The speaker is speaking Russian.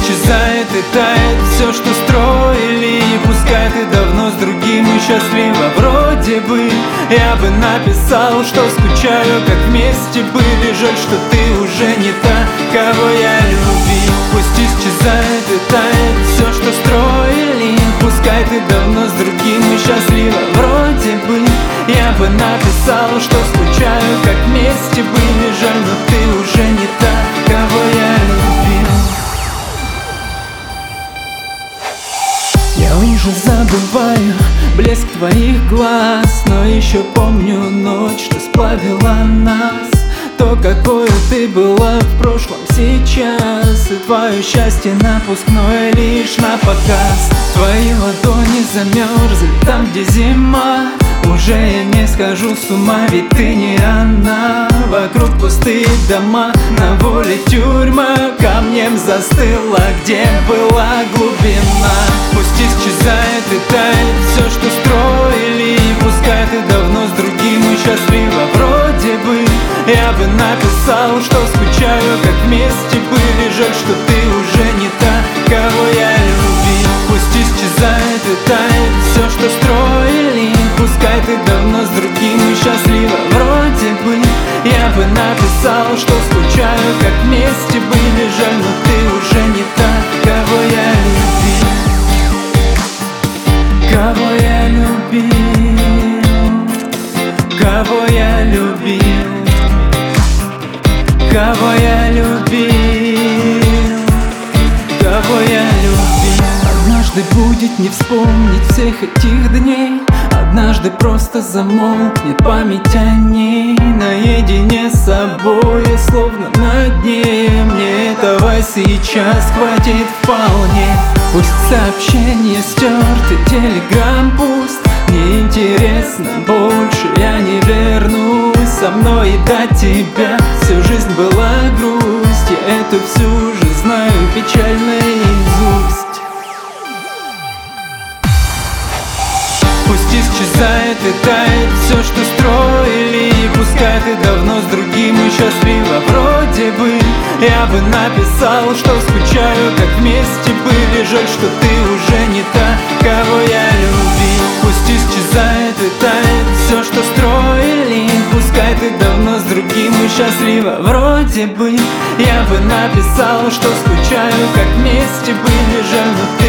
исчезает и тает все, что строили. И пускай ты давно с другим и счастлива вроде бы, я бы написал, что скучаю, как вместе были. Жаль, что ты уже не та, кого я любил. Пусть исчезает и тает все, что строили. Пускай ты давно с другим и счастлива вроде бы, я бы написал, что скучаю, как вместе были. Жаль, но ты уже не та, кого я любил. Я уже забываю блеск твоих глаз, но еще помню ночь, что сплавила нас. То, какой ты была в прошлом сейчас, и твое счастье напускное лишь на показ. Твои ладони замерзли там, где зима. Уже я не схожу с ума, ведь ты не она. Вокруг пустые дома, на воле тюрьма. Камнем застыла, где была глубина. Пусть исчезает и тает все, что строили. Пускай ты давно с другим и счастлива вроде бы, я бы написал, что скучаю, как вместе были. Жаль, что ты уже не та, кого я любил. Пусть исчезает и тает все, что строили. Пускай ты давно с другим и счастлива вроде бы, я бы написал, что скучаю, как вместе были. Жаль, но ты уже не та, кого я любил. Кого я любил, кого я любил, кого я любил, кого я любил. Однажды будет не вспомнить всех этих дней. Однажды просто замолкнет память о ней. Наедине с собой, словно на дне. Мне этого сейчас хватит вполне. Пусть сообщение стерты, телеграм пуст. Мне интересно больше, я не вернусь. Со мной и до тебя всю жизнь была грусть. Я эту всю же знаю печально наизусть. Пусть исчезает и тает все, что строили. Пускай ты давно с другим и счастлива вроде бы, я бы написал, что скучаю, как вместе были. Жаль, что ты уже не та, кого я любил. Пусть исчезает и тает все, что строили. Пускай ты давно с другим и счастлива вроде бы, я бы написал, что скучаю, как вместе были. Жаль, но ты